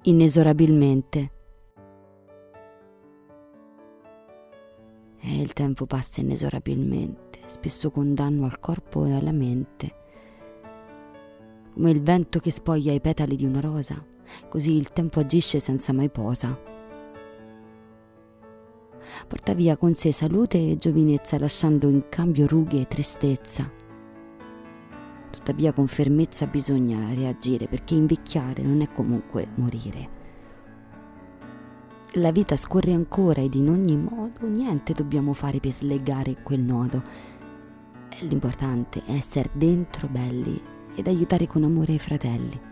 inesorabilmente. E il tempo passa inesorabilmente, spesso con danno al corpo e alla mente. Come il vento che spoglia i petali di una rosa, così il tempo agisce senza mai posa. Porta via con sé salute e giovinezza, lasciando in cambio rughe e tristezza. Tuttavia con fermezza bisogna reagire, perché invecchiare non è comunque morire. La vita scorre ancora ed in ogni modo niente dobbiamo fare per slegare quel nodo. L'importante è essere dentro belli ed aiutare con amore i fratelli.